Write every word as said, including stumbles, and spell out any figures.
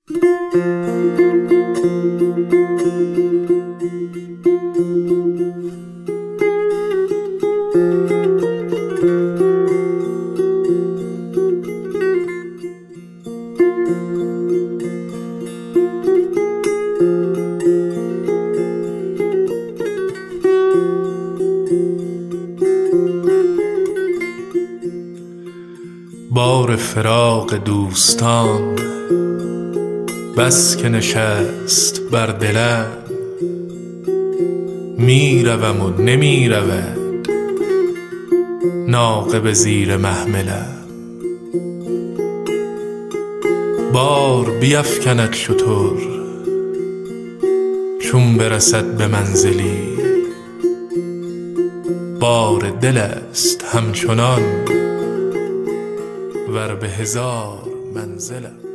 بار فراق دوستان بس که نشست بر دلم، می روم و نمی رود ناقه به زیر محملم. بار بیفکند شتر چون برسد به منزلی، بار دل است همچنان ور به هزار منزلم.